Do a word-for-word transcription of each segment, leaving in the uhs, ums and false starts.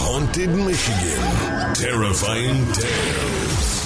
Haunted Michigan. Terrifying tales.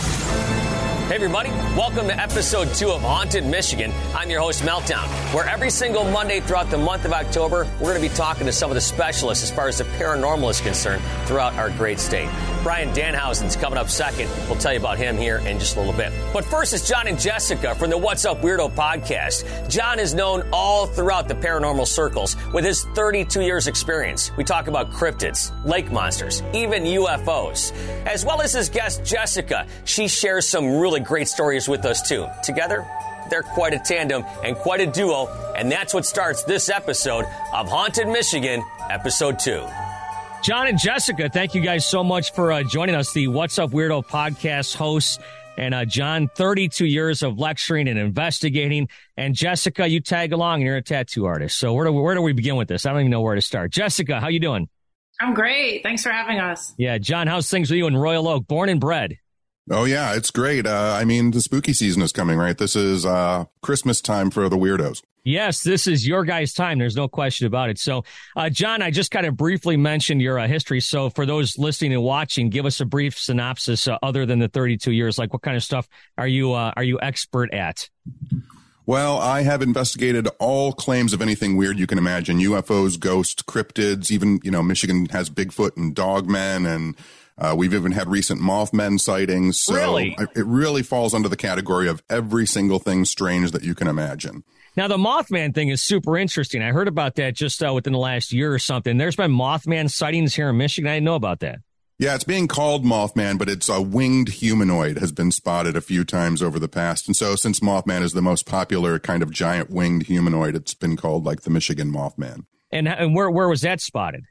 Hey everybody, welcome to episode two of Haunted Michigan. I'm your host, Meltdown, where every single Monday throughout the month of October, we're going to be talking to some of the specialists as far as the paranormal is concerned throughout our great state. Brian Danhausen's coming up second. We'll tell you about him here in just a little bit. But first is John and Jessica from the What's Up Weirdo podcast. John is known all throughout the paranormal circles with his thirty-two years experience. We talk about cryptids, lake monsters, even U F Os. As well as his guest, Jessica. She shares some really great stories with us, too. Together, they're quite a tandem and quite a duo, and that's what starts this episode of Haunted Michigan, episode two. John and Jessica, thank you guys so much for uh, joining us, the What's Up Weirdo podcast hosts. And uh, John, thirty-two years of lecturing and investigating. And Jessica, you tag along and you're a tattoo artist. So where do, where do we begin with this? I don't even know where to start. Jessica, how you doing? I'm great. Thanks for having us. Yeah, John, how's things with you in Royal Oak, born and bred? Oh, yeah, it's great. Uh, I mean, the spooky season is coming, right? This is uh, Christmas time for the weirdos. Yes, this is your guys' time. There's no question about it. So, uh, John, I just kind of briefly mentioned your uh, history. So for those listening and watching, give us a brief synopsis uh, other than the thirty-two years. Like, what kind of stuff are you uh, are you expert at? Well, I have investigated all claims of anything weird you can imagine. U F Os, ghosts, cryptids, even, you know, Michigan has Bigfoot and dogmen, and uh, we've even had recent Mothman sightings. So really? It really falls under the category of every single thing strange that you can imagine. Now, the Mothman thing is super interesting. I heard about that just uh, within the last year or something. There's been Mothman sightings here in Michigan. I didn't know about that. Yeah, it's being called Mothman, but it's a winged humanoid has been spotted a few times over the past. And so since Mothman is the most popular kind of giant winged humanoid, it's been called like the Michigan Mothman. And, and where, where was that spotted?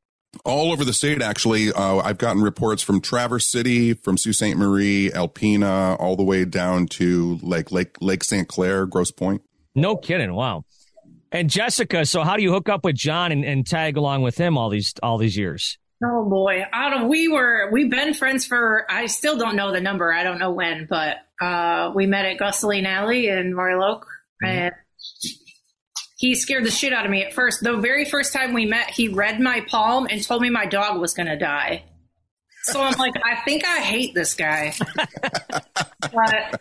All over the state, actually. Uh, I've gotten reports from Traverse City, from Sault Ste. Marie, Alpena, all the way down to like Lake Lake Saint Clair, Grosse Pointe. No kidding. Wow. And Jessica, so how do you hook up with John and, and tag along with him all these all these years? Oh boy, I don't. We were we've been friends for. I still don't know the number. I don't know when, but uh, we met at Gosseline Alley in Royal Oak, mm-hmm. and he scared the shit out of me at first. The very first time we met, he read my palm and told me my dog was going to die. So I'm like, I think I hate this guy. But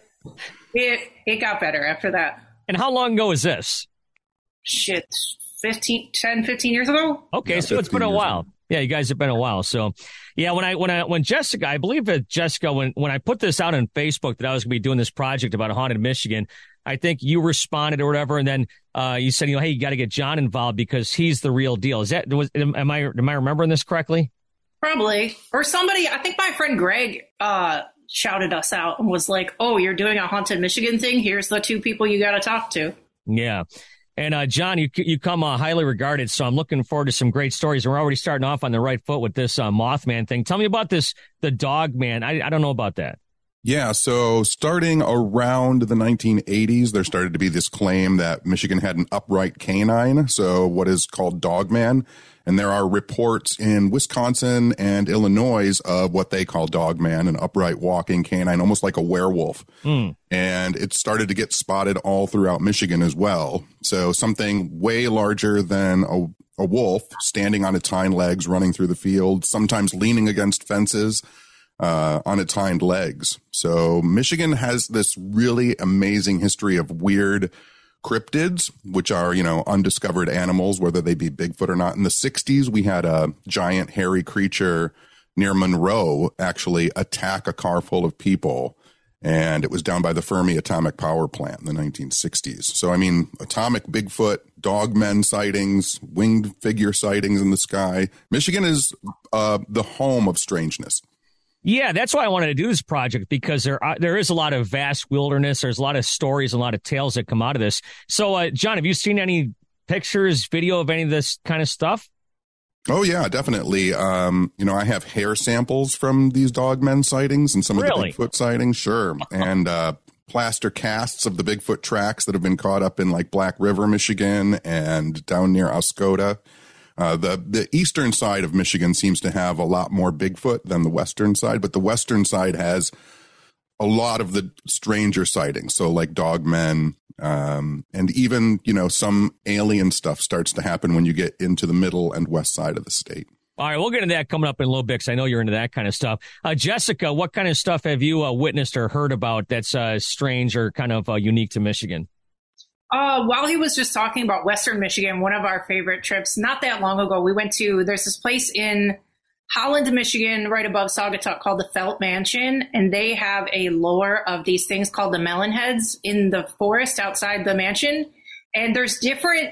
it it got better after that. And how long ago is this? Shit, fifteen, ten, fifteen years ago. Okay, yeah, so it's been a while. Ago. Yeah, you guys have been a while. So, yeah, when I when I when Jessica, I believe that Jessica, when when I put this out on Facebook that I was going to be doing this project about Haunted Michigan, I think you responded or whatever, and then uh, you said, you know, hey, you got to get John involved because he's the real deal. Is that was am I am I remembering this correctly? Probably, or somebody. I think my friend Greg uh, shouted us out and was like, "Oh, you're doing a Haunted Michigan thing. Here's the two people you got to talk to." Yeah. And, uh, John, you you come uh, highly regarded, so I'm looking forward to some great stories. We're already starting off on the right foot with this uh, Mothman thing. Tell me about this, the dog man. I, I don't know about that. Yeah, so starting around the nineteen eighties, there started to be this claim that Michigan had an upright canine, so what is called dogman. And there are reports in Wisconsin and Illinois of what they call dogman, an upright walking canine, almost like a werewolf. Mm. And it started to get spotted all throughout Michigan as well. So something way larger than a, a wolf standing on its hind legs, running through the field, sometimes leaning against fences uh, on its hind legs. So Michigan has this really amazing history of weird cryptids, which are, you know, undiscovered animals, whether they be Bigfoot or not. In the sixties, we had a giant hairy creature near Monroe actually attack a car full of people. And it was down by the Fermi atomic power plant in the nineteen sixties. So, I mean, atomic Bigfoot, dogmen sightings, winged figure sightings in the sky. Michigan is uh, the home of strangeness. Yeah, that's why I wanted to do this project, because there are, there is a lot of vast wilderness. There's a lot of stories, a lot of tales that come out of this. So, uh, John, have you seen any pictures, video of any of this kind of stuff? Oh, yeah, definitely. Um, you know, I have hair samples from these dogmen sightings and some really? of the Bigfoot sightings. Sure. And uh, plaster casts of the Bigfoot tracks that have been caught up in like Black River, Michigan, and down near Oscoda. Uh, the, the eastern side of Michigan seems to have a lot more Bigfoot than the western side, but the western side has a lot of the stranger sightings. So like dogmen, um, and even, you know, some alien stuff starts to happen when you get into the middle and west side of the state. All right, we'll get into that coming up in a little bit because I know you're into that kind of stuff. Uh, Jessica, what kind of stuff have you uh, witnessed or heard about that's uh, strange or kind of uh, unique to Michigan? Uh, while he was just talking about Western Michigan, one of our favorite trips, not that long ago, we went to, there's this place in Holland, Michigan, right above Saugatuck called the Felt Mansion, and they have a lore of these things called the melon heads in the forest outside the mansion, and there's different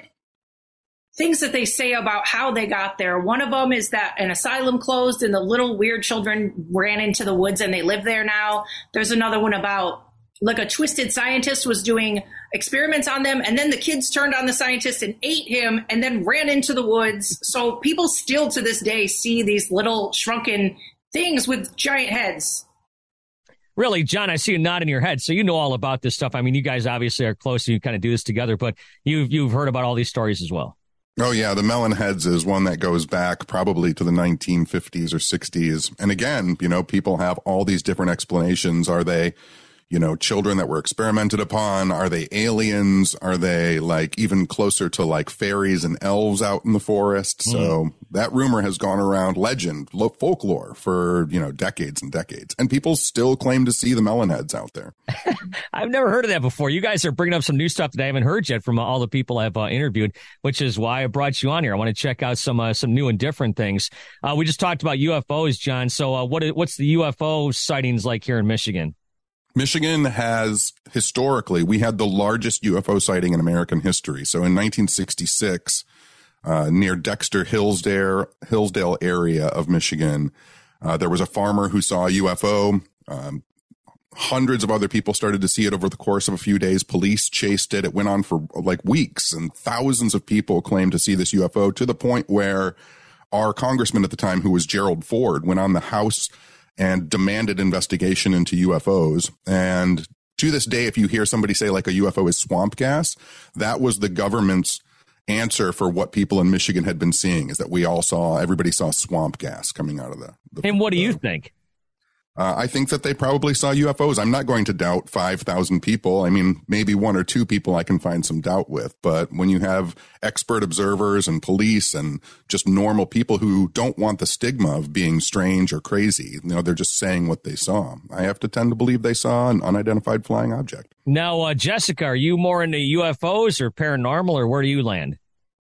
things that they say about how they got there. One of them is that an asylum closed and the little weird children ran into the woods and they live there now. There's another one about like a twisted scientist was doing experiments on them, and then the kids turned on the scientist and ate him and then ran into the woods. So people still to this day see these little shrunken things with giant heads. Really, John, I see you nodding your head. So you know all about this stuff. I mean, you guys obviously are close and you kind of do this together, but you've, you've heard about all these stories as well. Oh, yeah. The melon heads is one that goes back probably to the nineteen fifties or sixties. And again, you know, people have all these different explanations. Are they, you know, children that were experimented upon? Are they aliens? Are they like even closer to like fairies and elves out in the forest? Mm. So that rumor has gone around, legend, folklore for, you know, decades and decades. And people still claim to see the melon heads out there. I've never heard of that before. You guys are bringing up some new stuff that I haven't heard yet from uh, all the people I've uh, interviewed, which is why I brought you on here. I want to check out some uh, some new and different things. Uh, we just talked about U F Os, John. So uh, what what's the U F O sightings like here in Michigan? Michigan has historically, we had the largest U F O sighting in American history. So in nineteen sixty-six, uh, near Dexter, Hillsdale, Hillsdale area of Michigan, uh, there was a farmer who saw a U F O. Um, hundreds of other people started to see it over the course of a few days. Police chased it. It went on for like weeks, and thousands of people claimed to see this U F O, to the point where our congressman at the time, who was Gerald Ford, went on the House and demanded investigation into U F Os. And to this day, if you hear somebody say like a U F O is swamp gas, that was the government's answer for what people in Michigan had been seeing, is that we all saw, everybody saw swamp gas coming out of the. the and what do the, you think? Uh, I think that they probably saw U F Os. I'm not going to doubt five thousand people. I mean, maybe one or two people I can find some doubt with. But when you have expert observers and police and just normal people who don't want the stigma of being strange or crazy, you know, they're just saying what they saw, I have to tend to believe they saw an unidentified flying object. Now, uh, Jessica, are you more into U F Os or paranormal, or where do you land?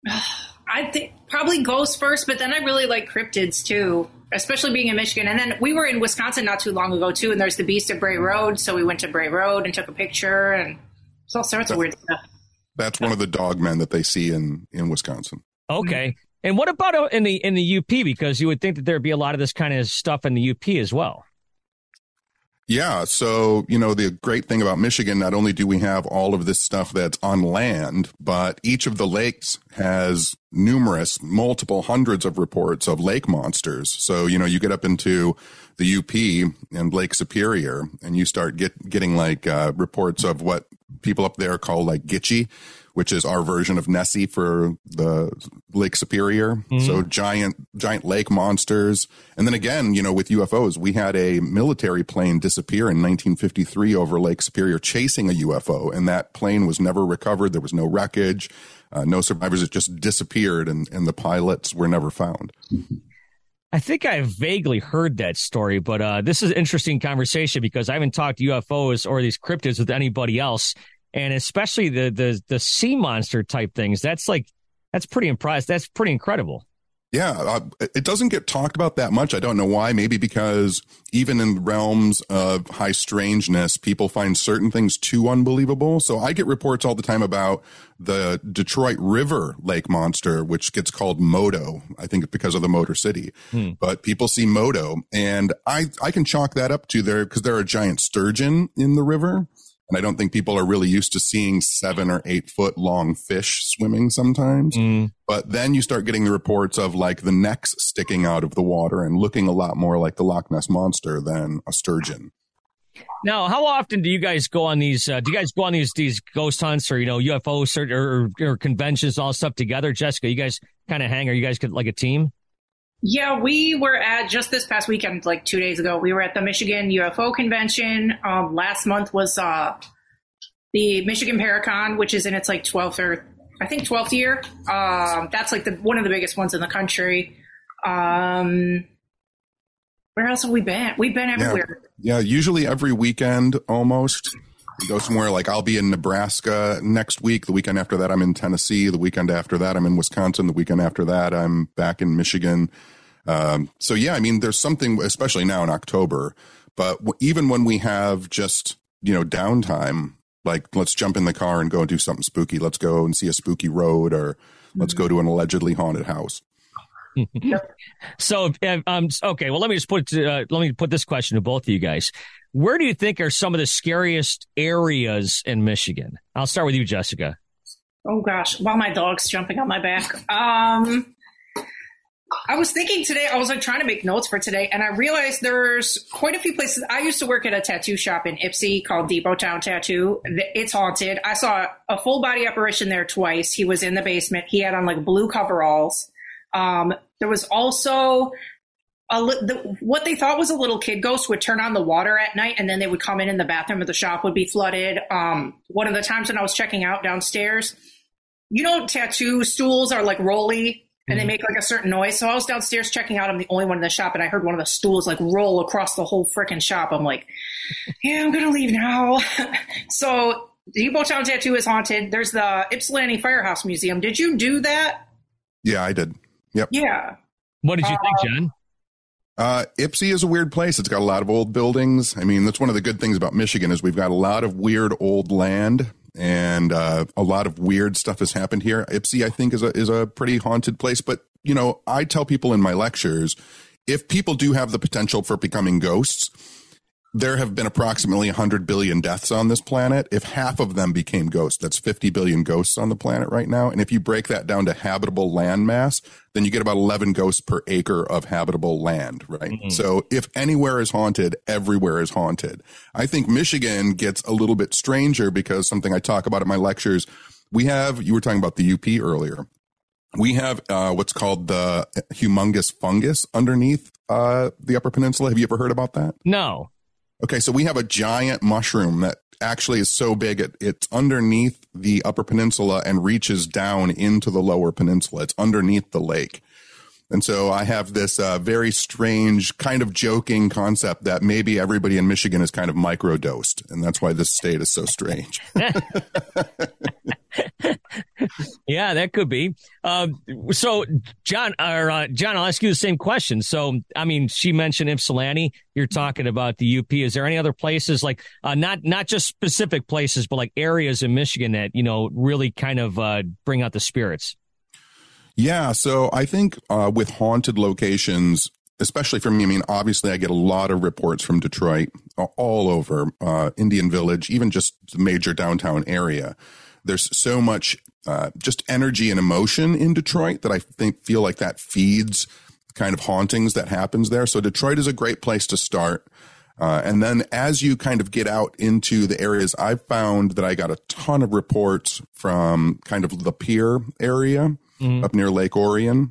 I think probably ghosts first, but then I really like cryptids too, especially being in Michigan. And then we were in Wisconsin not too long ago too, and there's the Beast of Bray Road. So we went to Bray Road and took a picture, and it's all sorts of weird stuff. That's one of the dogmen that they see in, in Wisconsin. Okay. And what about in the in the U P? Because you would think that there'd be a lot of this kind of stuff in the U P as well. Yeah. So, you know, the great thing about Michigan, not only do we have all of this stuff that's on land, but each of the lakes has numerous, multiple hundreds of reports of lake monsters. So, you know, you get up into the U P and Lake Superior, and you start get, getting like uh, reports of what people up there call like Gitchie, which is our version of Nessie for the Lake Superior. Mm-hmm. So giant, giant lake monsters. And then again, you know, with U F Os, we had a military plane disappear in nineteen fifty-three over Lake Superior chasing a U F O. And that plane was never recovered. There was no wreckage, uh, no survivors. It just disappeared, and, and the pilots were never found. I think I vaguely heard that story, but uh, this is an interesting conversation because I haven't talked U F Os or these cryptids with anybody else. And especially the, the the sea monster type things. That's like, that's pretty impressive. That's pretty incredible. Yeah, uh, it doesn't get talked about that much. I don't know why. Maybe because even in realms of high strangeness, people find certain things too unbelievable. So I get reports all the time about the Detroit River lake monster, which gets called Modo. I think because of the Motor City. Hmm. But people see Modo, and I, I can chalk that up to there because there are giant sturgeon in the river. And I don't think people are really used to seeing seven or eight foot long fish swimming sometimes. Mm. But then you start getting the reports of like the necks sticking out of the water and looking a lot more like the Loch Ness Monster than a sturgeon. Now, how often do you guys go on these, uh, do you guys go on these, these ghost hunts or, you know, U F O or, or, or conventions, all stuff together? Jessica, you guys kind of hang, or you guys like a team? Yeah, we were at, just this past weekend, like two days ago, we were at the Michigan U F O convention. Um, last month was uh, the Michigan Paracon, which is in its like twelfth or I think twelfth year. Um, that's like the one of the biggest ones in the country. Um, where else have we been? We've been everywhere. Yeah, yeah, usually every weekend almost. We go somewhere like I'll be in Nebraska next week. The weekend after that, I'm in Tennessee. The weekend after that, I'm in Wisconsin. The weekend after that, I'm back in Michigan. Um, so, yeah, I mean, there's something, especially now in October. But w- even when we have just, you know, downtime, like let's jump in the car and go and do something spooky. Let's go and see a spooky road, or mm-hmm. let's go to an allegedly haunted house. So, um, okay, well, let me just put uh, let me put this question to both of you guys. Where do you think are some of the scariest areas in Michigan? I'll start with you, Jessica. Oh, gosh. While my dog's jumping on my back. Um, I was thinking today, I was like trying to make notes for today, and I realized there's quite a few places. I used to work at a tattoo shop in Ypsi called Depot Town Tattoo. It's haunted. I saw a full body apparition there twice. He was in the basement. He had on like blue coveralls. Um, there was also a li- the, what they thought was a little kid ghost would turn on the water at night, and then they would come in and the bathroom of the shop would be flooded. Um, one of the times when I was checking out downstairs, you know, tattoo stools are like rolly and they make like a certain noise. So I was downstairs checking out. I'm the only one in the shop, and I heard one of the stools like roll across the whole freaking shop. I'm like, yeah, I'm going to leave now. So Depot Town Tattoo is haunted. There's the Ypsilanti Firehouse Museum. Did you do that? Yeah, I did. Yep. Yeah. What did you uh, think, John? Uh, Ypsi is a weird place. It's got a lot of old buildings. I mean, that's one of the good things about Michigan is we've got a lot of weird old land, and uh, a lot of weird stuff has happened here. Ypsi, I think, is a is a pretty haunted place. But, you know, I tell people in my lectures, if people do have the potential for becoming ghosts, there have been approximately one hundred billion deaths on this planet. If half of them became ghosts, that's fifty billion ghosts on the planet right now. And if you break that down to habitable land mass, then you get about eleven ghosts per acre of habitable land, right? Mm-hmm. So if anywhere is haunted, everywhere is haunted. I think Michigan gets a little bit stranger because something I talk about in my lectures, we have, you were talking about the U P earlier. We have uh, what's called the humongous fungus underneath uh, the Upper Peninsula. Have you ever heard about that? No. Okay, so we have a giant mushroom that actually is so big it, it's underneath the Upper Peninsula and reaches down into the Lower Peninsula. It's underneath the lake. And so I have this uh, very strange kind of joking concept that maybe everybody in Michigan is kind of microdosed, and that's why this state is so strange. Yeah, that could be. Uh, so, John, or uh, John, I'll ask you the same question. So, I mean, she mentioned Ypsilanti. You're talking about the U P. Is there any other places, like uh, not not just specific places, but like areas in Michigan that, you know, really kind of uh, bring out the spirits? Yeah, so I think uh, with haunted locations, especially for me, I mean, obviously I get a lot of reports from Detroit, all over uh, Indian Village, even just the major downtown area. There's so much uh, just energy and emotion in Detroit that I think feel like that feeds kind of hauntings that happens there. So Detroit is a great place to start. Uh, and then as you kind of get out into the areas, I've found that I got a ton of reports from kind of the Pier area. Mm-hmm. Up near Lake Orion.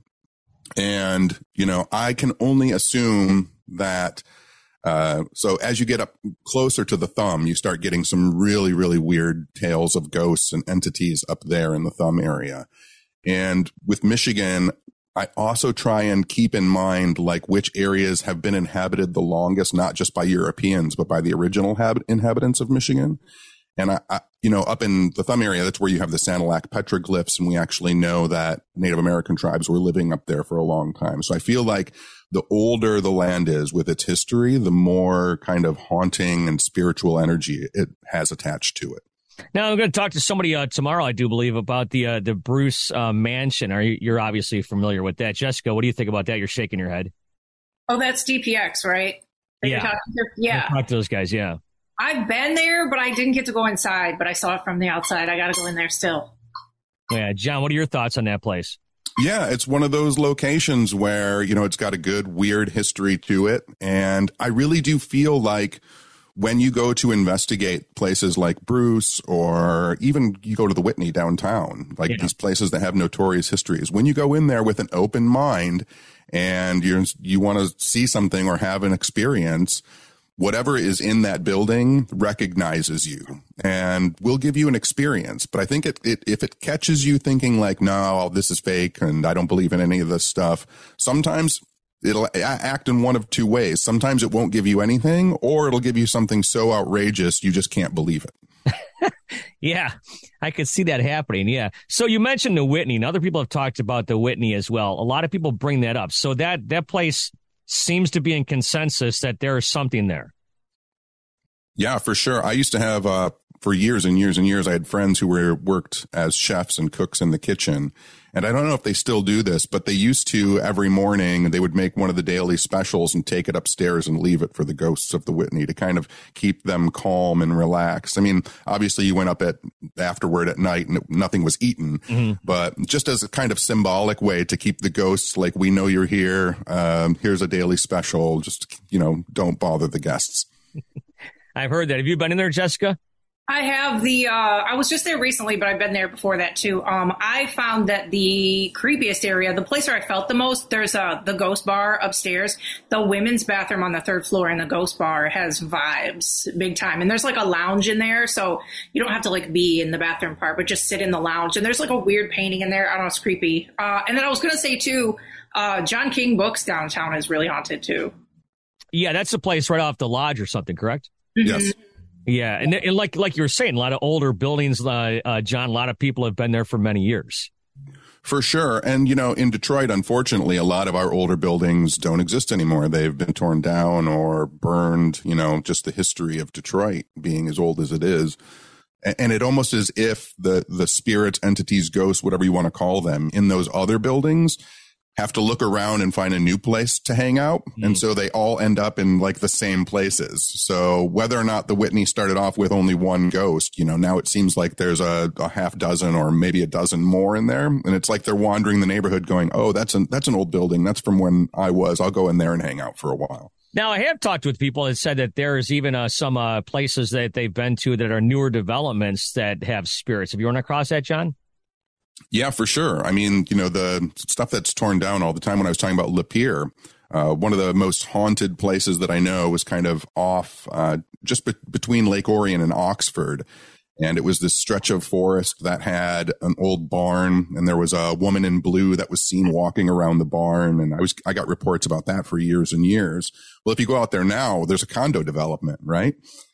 And, you know, I can only assume that, uh, so as you get up closer to the thumb, you start getting some really, really weird tales of ghosts and entities up there in the thumb area. And with Michigan, I also try and keep in mind, like, which areas have been inhabited the longest, not just by Europeans, but by the original hab- inhabitants of Michigan. And, I, I, you know, up in the thumb area, that's where you have the Sanilac petroglyphs. And we actually know that Native American tribes were living up there for a long time. So I feel like the older the land is with its history, the more kind of haunting and spiritual energy it has attached to it. Now, I'm going to talk to somebody uh, tomorrow, I do believe, about the uh, the Bruce uh, Mansion. Are you, you're obviously familiar with that. Jessica, what do you think about that? You're shaking your head. Oh, that's D P X, right? That yeah. Yeah. Talk to those guys, yeah. I've been there, but I didn't get to go inside, but I saw it from the outside. I got to go in there still. Yeah. John, what are your thoughts on that place? Yeah, it's one of those locations where, you know, it's got a good, weird history to it. And I really do feel like when you go to investigate places like Bruce, or even you go to the Whitney downtown, like yeah. these places that have notorious histories, when you go in there with an open mind and you're, you want to see something or have an experience, whatever is in that building recognizes you and will give you an experience. But I think it, it if it catches you thinking like, no, this is fake and I don't believe in any of this stuff, sometimes it'll act in one of two ways. Sometimes it won't give you anything, or it'll give you something so outrageous you just can't believe it. Yeah, I could see that happening. Yeah. So you mentioned the Whitney, and other people have talked about the Whitney as well. A lot of people bring that up. So that that place seems to be in consensus that there is something there. Yeah, for sure. I used to have, uh, for years and years and years, I had friends who were worked as chefs and cooks in the kitchen. And I don't know if they still do this, but they used to every morning, they would make one of the daily specials and take it upstairs and leave it for the ghosts of the Whitney to kind of keep them calm and relaxed. I mean, obviously you went up at afterward at night and nothing was eaten, mm-hmm. but just as a kind of symbolic way to keep the ghosts like, we know you're here. Um, here's a daily special. Just, you know, don't bother the guests. I've heard that. Have you been in there, Jessica? I have the, uh, I was just there recently, but I've been there before that too. Um, I found that the creepiest area, the place where I felt the most, there's uh, the ghost bar upstairs. The women's bathroom on the third floor in the ghost bar has vibes big time. And there's like a lounge in there. So you don't have to like be in the bathroom part, but just sit in the lounge. And there's like a weird painting in there. I don't know, it's creepy. Uh, and then I was going to say too, uh, John King Books downtown is really haunted too. Yeah, that's the place right off the lodge or something, correct? Mm-hmm. Yes. Yeah, and, and like like you were saying, a lot of older buildings, uh, uh, John, a lot of people have been there for many years. For sure. And, you know, in Detroit, unfortunately, a lot of our older buildings don't exist anymore. They've been torn down or burned, you know, just the history of Detroit being as old as it is. And it almost as if the, the spirits, entities, ghosts, whatever you want to call them, in those other buildings have to look around and find a new place to hang out. Mm. And so they all end up in like the same places. So whether or not the Whitney started off with only one ghost, you know, now it seems like there's a, a half dozen or maybe a dozen more in there. And it's like they're wandering the neighborhood going, oh, that's an, that's an old building. That's from when I was. I'll go in there and hang out for a while. Now, I have talked with people that said that there's even uh, some uh, places that they've been to that are newer developments that have spirits. Have you run across that, John? Yeah, for sure. I mean, you know, the stuff that's torn down all the time. When I was talking about Lapeer, uh, one of the most haunted places that I know was kind of off, uh, just be- between Lake Orion and Oxford. And it was this stretch of forest that had an old barn, and there was a woman in blue that was seen walking around the barn. And I was, I got reports about that for years and years. Well, if you go out there now, there's a condo development, right?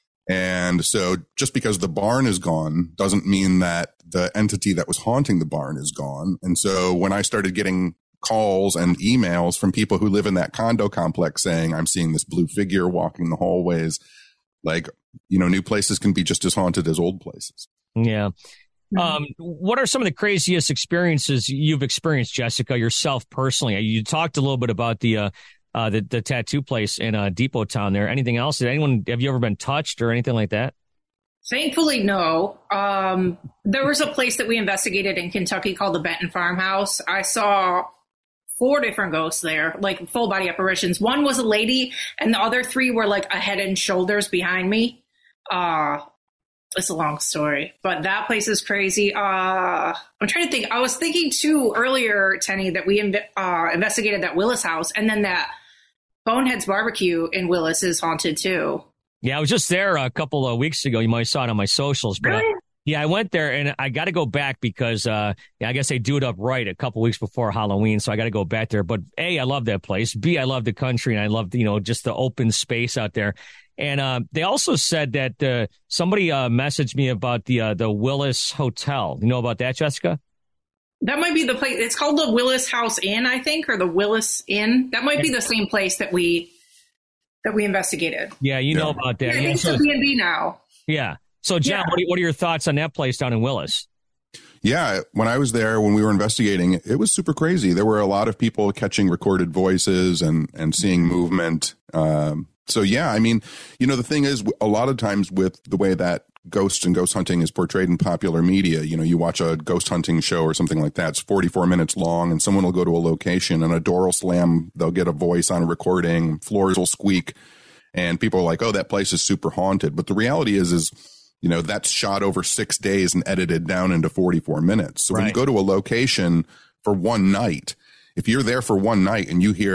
And so just because the barn is gone doesn't mean that the entity that was haunting the barn is gone. And so when I started getting calls and emails from people who live in that condo complex saying, I'm seeing this blue figure walking the hallways, like, you know, new places can be just as haunted as old places. Yeah. Um, what are some of the craziest experiences you've experienced, Jessica, yourself personally? You talked a little bit about the, uh, Uh, the, the tattoo place in uh, Depot Town there. Anything else? Did anyone, have you ever been touched or anything like that? Thankfully, no. Um, there was a place that we investigated in Kentucky called the Benton Farmhouse. I saw four different ghosts there, like full body apparitions. One was a lady and the other three were like a head and shoulders behind me. Uh, it's a long story, but that place is crazy. Uh, I'm trying to think. I was thinking too earlier, Tenny, that we inv- uh, investigated that Willis house, and then that Boneheads Barbecue in Willis is haunted too. Yeah, I was just there a couple of weeks ago. You might have saw it on my socials. But really? I, yeah, I went there, and I got to go back because uh, yeah, I guess they do it up right a couple weeks before Halloween, so I got to go back there. But A, I love that place. B, I love the country, and I love, you know, just the open space out there. And uh, they also said that uh, somebody uh, messaged me about the uh, the Willis Hotel. You know about that, Jessica? That might be the place. It's called the Willis House Inn, I think, or the Willis Inn. That might be the same place that we that we investigated. Yeah, you know about that. Yeah, I yeah, think so, it's a B and B now. Yeah. So, John, Yeah. what, are, what are your thoughts on that place down in Willis? Yeah, when I was there, when we were investigating, it was super crazy. There were a lot of people catching recorded voices and, and seeing movement. Um, so, yeah, I mean, you know, the thing is, a lot of times with the way that ghosts and ghost hunting is portrayed in popular media, you know, you watch a ghost hunting show or something like that, it's forty-four minutes long, and someone will go to a location and a door will slam, they'll get a voice on a recording, floors will squeak, and people are like, oh, that place is super haunted. But the reality is, is, you know, that's shot over six days and edited down into forty-four minutes. So when Right. you go to a location for one night, if you're there for one night and you hear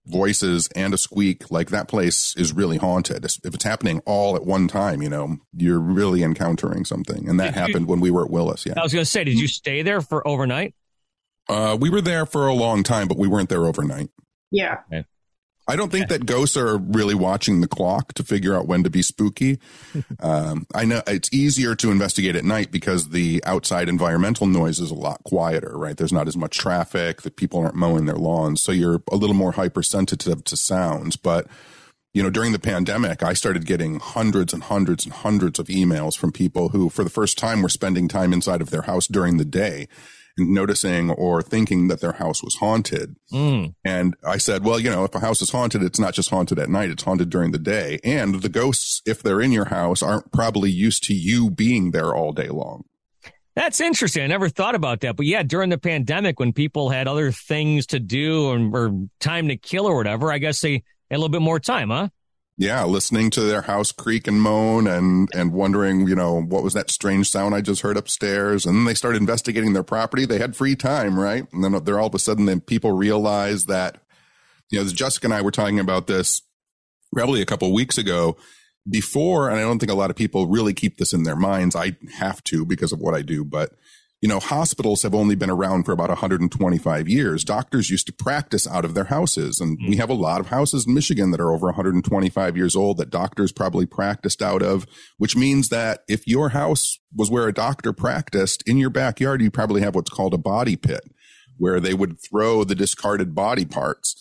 voices and a squeak, like that place is really haunted. If it's happening all at one time, you know, you're really encountering something. And that did happened you, when we were at Willis. Yeah. I was going to say, did you stay there for overnight? Uh, we were there for a long time, but we weren't there overnight. Yeah. Okay. I don't think that ghosts are really watching the clock to figure out when to be spooky. Um, I know it's easier to investigate at night because the outside environmental noise is a lot quieter, right? There's not as much traffic, that people aren't mowing their lawns. So you're a little more hypersensitive to sounds. But, you know, during the pandemic, I started getting hundreds and hundreds and hundreds of emails from people who, for the first time, were spending time inside of their house during the day, noticing or thinking that their house was haunted. Mm. And I said, well, you know, if a house is haunted, it's not just haunted at night, it's haunted during the day. And the ghosts, if they're in your house, aren't probably used to you being there all day long. That's interesting. I never thought about that. But yeah, during the pandemic, when people had other things to do or, or time to kill or whatever, I guess they had a little bit more time, huh? Yeah, listening to their house creak and moan and, and wondering, you know, what was that strange sound I just heard upstairs? And then they started investigating their property. They had free time, right? And then they're all of a sudden, then people realize that, you know, Jessica and I were talking about this probably a couple of weeks ago before, and I don't think a lot of people really keep this in their minds. I have to because of what I do, but you know, hospitals have only been around for about one hundred twenty-five years. Doctors used to practice out of their houses. And mm. we have a lot of houses in Michigan that are over one hundred twenty-five years old that doctors probably practiced out of, which means that if your house was where a doctor practiced, in your backyard, you probably have what's called a body pit, where they would throw the discarded body parts.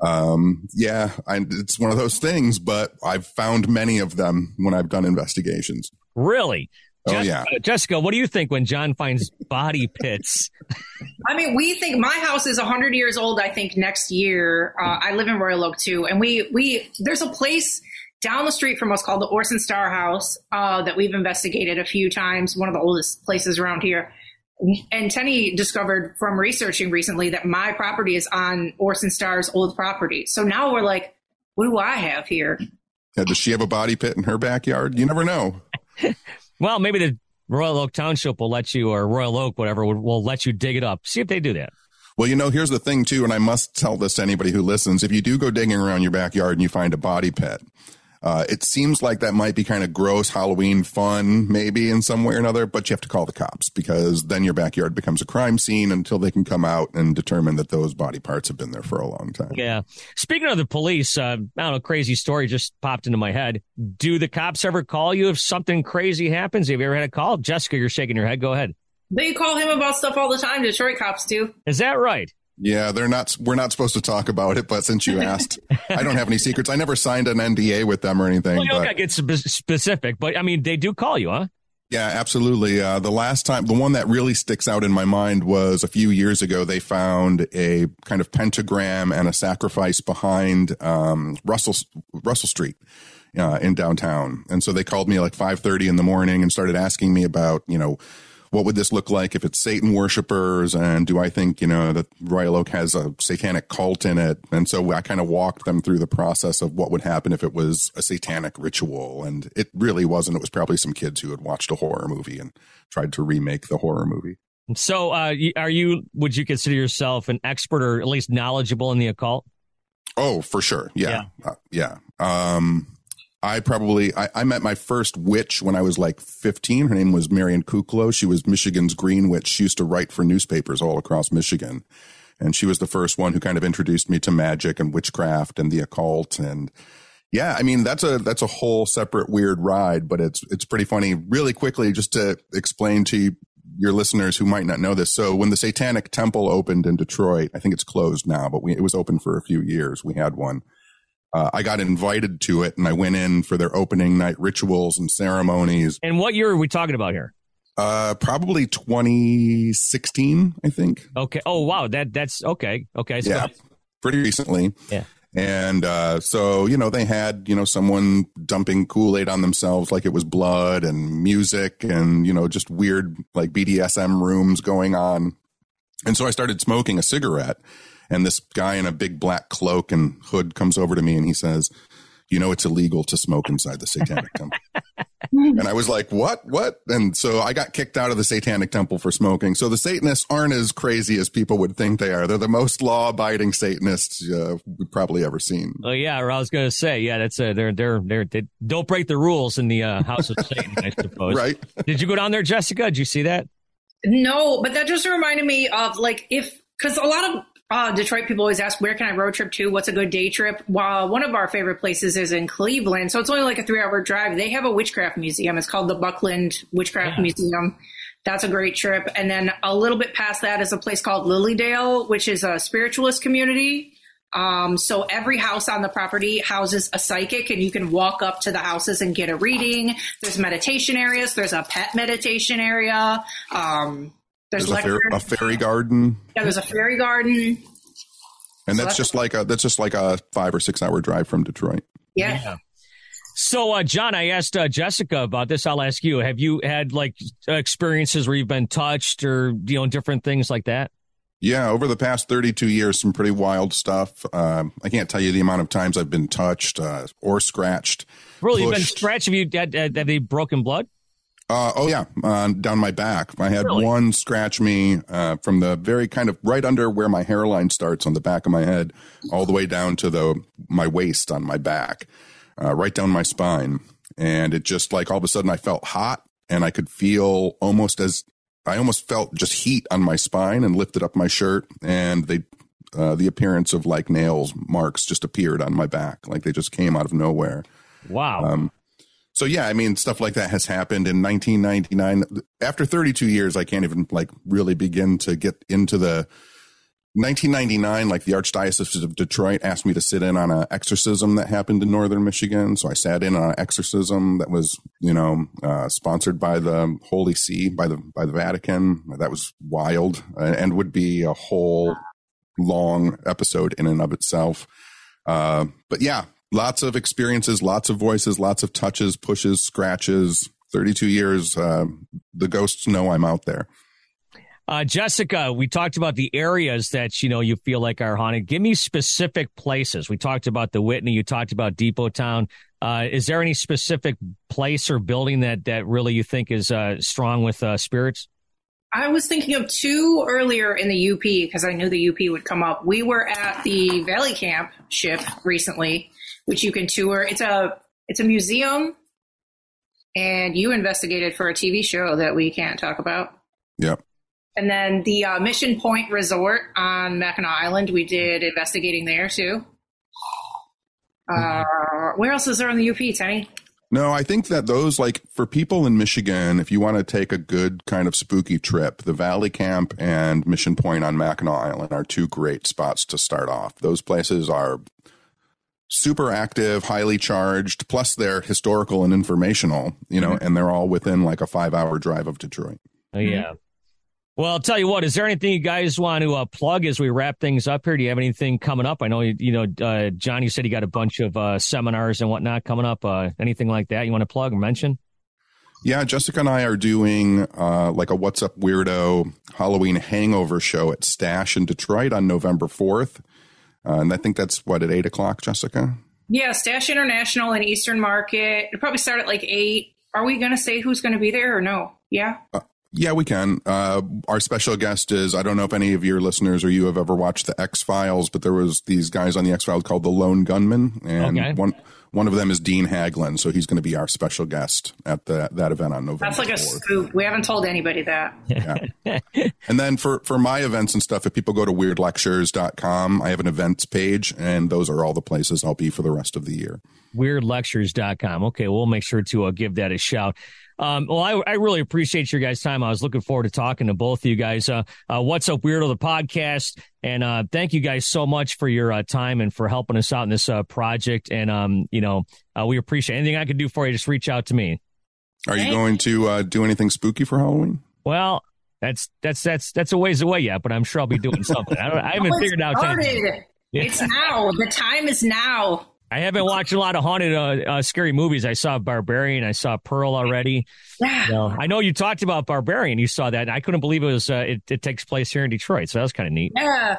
Um, yeah, I, it's one of those things, but I've found many of them when I've done investigations. Really? Oh, Jessica, yeah. Jessica, what do you think when John finds body pits? I mean, we think my house is one hundred years old, I think, next year. Uh, I live in Royal Oak, too. And we, we there's a place down the street from us called the Orson Star House uh, that we've investigated a few times, one of the oldest places around here. And Tenny discovered from researching recently that my property is on Orson Star's old property. So now we're like, what do I have here? Yeah, does she have a body pit in her backyard? You never know. Well, maybe the Royal Oak Township will let you, or Royal Oak, whatever, will, will let you dig it up. See if they do that. Well, you know, here's the thing, too, and I must tell this to anybody who listens. If you do go digging around your backyard and you find a body pit, uh, it seems like that might be kind of gross Halloween fun, maybe in some way or another, but you have to call the cops because then your backyard becomes a crime scene until they can come out and determine that those body parts have been there for a long time. Yeah. Speaking of the police, uh, I don't know, crazy story just popped into my head. Do the cops ever call you if something crazy happens? Have you ever had a call? Jessica, you're shaking your head. Go ahead. They call him about stuff all the time. Detroit cops do. Is that right? Yeah, they're not. We're not supposed to talk about it, but since you asked, I don't have any secrets. I never signed an N D A with them or anything. Well, you don't but, gotta get spe- specific, but I mean, they do call you, huh? Yeah, absolutely. Uh, the last time, the one that really sticks out in my mind was a few years ago. They found a kind of pentagram and a sacrifice behind um, Russell Russell Street uh, in downtown, and so they called me like five thirty in the morning and started asking me about, you know, what would this look like if it's Satan worshipers? And do I think, you know, that Royal Oak has a satanic cult in it? And so I kind of walked them through the process of what would happen if it was a satanic ritual. And it really wasn't. It was probably some kids who had watched a horror movie and tried to remake the horror movie. So uh, are you, would you consider yourself an expert or at least knowledgeable in the occult? Oh, for sure. Yeah. Yeah. Uh, yeah. Um, I probably, I, I met my first witch when I was like fifteen. Her name was Marion Kuklo. She was Michigan's Green Witch. She used to write for newspapers all across Michigan. And she was the first one who kind of introduced me to magic and witchcraft and the occult. And yeah, I mean, that's a, that's a whole separate weird ride, but it's, it's pretty funny. Really quickly, just to explain to you, your listeners who might not know this. So when the Satanic Temple opened in Detroit, I think it's closed now, but we, it was open for a few years. We had one. Uh, I got invited to it, and I went in for their opening night rituals and ceremonies. And what year are we talking about here? Uh, probably twenty sixteen, I think. Okay. Oh, wow. That that's okay. Okay. So yeah, pretty recently. Yeah. And uh, so, you know, they had, you know, someone dumping Kool-Aid on themselves like it was blood, and music and, you know, just weird like B D S M rooms going on. And so I started smoking a cigarette. And this guy in a big black cloak and hood comes over to me and he says, you know, it's illegal to smoke inside the Satanic Temple. And I was like, what, what? And so I got kicked out of the Satanic Temple for smoking. So the Satanists aren't as crazy as people would think they are. They're the most law abiding Satanists uh, we've probably ever seen. Oh yeah. I was going to say, yeah, that's uh, they're, they're, they're, they don't break the rules in the uh, House of Satan, I suppose. Right. Did you go down there, Jessica? Did you see that? No, but that just reminded me of like, if, cause a lot of Uh, Detroit people always ask, where can I road trip to? What's a good day trip? Well, one of our favorite places is in Cleveland. So it's only like a three hour drive. They have a witchcraft museum. It's called the Buckland Witchcraft yeah. Museum. That's a great trip. And then a little bit past that is a place called Lilydale, which is a spiritualist community. Um, so every house on the property houses a psychic, and you can walk up to the houses and get a reading. There's meditation areas. There's a pet meditation area. Um, There's, there's a, fair, a fairy garden. Yeah, there's a fairy garden. And so that's just like a that's just like a five or six hour drive from Detroit. Yeah. yeah. So, uh, John, I asked uh, Jessica about this. I'll ask you: have you had like experiences where you've been touched, or you know, different things like that? Yeah, over the past thirty-two years, some pretty wild stuff. Um, I can't tell you the amount of times I've been touched uh, or scratched. Really, pushed. You've been scratched? Have you had, had, have they broken blood? Uh, oh, yeah, uh, down my back. I had really? one scratch me uh, from the very kind of right under where my hairline starts on the back of my head, all the way down to the my waist on my back, uh, right down my spine. And it just like all of a sudden I felt hot, and I could feel almost as I almost felt just heat on my spine, and lifted up my shirt, and they uh, the appearance of like nails marks just appeared on my back. Like they just came out of nowhere. Wow. Um, So, yeah, I mean, stuff like that has happened in nineteen ninety-nine. After thirty-two years, I can't even like really begin to get into the nineteen ninety-nine. Like the Archdiocese of Detroit asked me to sit in on an exorcism that happened in northern Michigan. So I sat in on an exorcism that was, you know, uh, sponsored by the Holy See, by the by the Vatican. That was wild and would be a whole long episode in and of itself. Uh, but yeah. Lots of experiences, lots of voices, lots of touches, pushes, scratches. thirty-two years. Uh, the ghosts know I'm out there. Uh, Jessica, we talked about the areas that, you know, you feel like are haunted. Give me specific places. We talked about the Whitney. You talked about Depot Town. Uh, is there any specific place or building that, that really you think is uh, strong with uh, spirits? I was thinking of two earlier in the U P because I knew the U P would come up. We were at the Valley Camp ship recently, which you can tour. It's a it's a museum, and you investigated for a T V show that we can't talk about. Yep. And then the uh, Mission Point Resort on Mackinac Island, we did investigating there too. Uh, where else is there in the U P, Tenny? No, I think that those, like, for people in Michigan, if you want to take a good kind of spooky trip, the Valley Camp and Mission Point on Mackinac Island are two great spots to start off. Those places are super active, highly charged, plus they're historical and informational, you know, mm-hmm. and they're all within like a five hour drive of Detroit. Oh, yeah. Well, I'll tell you what, is there anything you guys want to uh, plug as we wrap things up here? Do you have anything coming up? I know, you, you know, uh, John, you said you got a bunch of uh, seminars and whatnot coming up. Uh, anything like that you want to plug or mention? Yeah, Jessica and I are doing uh, like a What's Up Weirdo Halloween hangover show at Stash in Detroit on November fourth. Uh, and I think that's, what, at eight o'clock, Jessica? Yeah, Stash International and Eastern Market. It'll probably start at like eight. Are we going to say who's going to be there or no? Yeah? Uh, yeah, we can. Uh, our special guest is, I don't know if any of your listeners or you have ever watched the X-Files, but there was these guys on the X-Files called the Lone Gunmen. And okay. one one of them is Dean Haglund. So he's going to be our special guest at the, that event on November That's like fourth. A scoop. We haven't told anybody that. Yeah. And then for, for my events and stuff, if people go to weird lectures dot com, I have an events page, and those are all the places I'll be for the rest of the year. weird lectures dot com. Okay, we'll make sure to uh, give that a shout. Um, well, I, I really appreciate your guys' time. I was looking forward to talking to both of you guys. Uh, uh, What's Up Weirdo, the podcast. And uh, thank you guys so much for your uh, time and for helping us out in this uh, project. And, um, you know, uh, we appreciate anything I can do for you. Just reach out to me. Are you going to uh, do anything spooky for Halloween? Well, that's that's that's that's a ways away yet, but I'm sure I'll be doing something. I, don't, I haven't oh, figured out. Yeah. It's now. The time is now. I haven't watched a lot of haunted, uh, uh, scary movies. I saw Barbarian. I saw Pearl already. Yeah. You know, I know you talked about Barbarian. You saw that. And I couldn't believe it was. Uh, it, it takes place here in Detroit, so that was kind of neat. Yeah.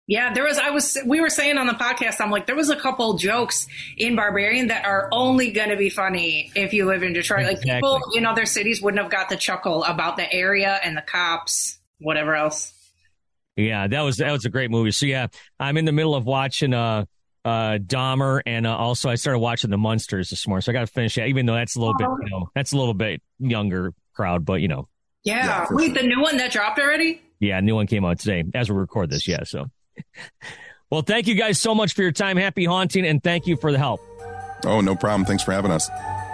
Yeah, there was, I was, we were saying on the podcast, I'm like, there was a couple jokes in Barbarian that are only going to be funny if you live in Detroit. Like Exactly. people in other cities wouldn't have got the chuckle about the area and the cops, whatever else. Yeah, that was that was a great movie. So yeah, I'm in the middle of watching uh uh Dahmer, and uh, also I started watching The Munsters this morning. So I got to finish that, even though that's a little bit, you know, that's a little bit younger crowd, but you know. Yeah. Yeah, for Wait, sure. the new one that dropped already? Yeah, new one came out today as we record this. Yeah, so. Well, thank you guys so much for your time. Happy haunting, and thank you for the help. Oh, no problem. Thanks for having us.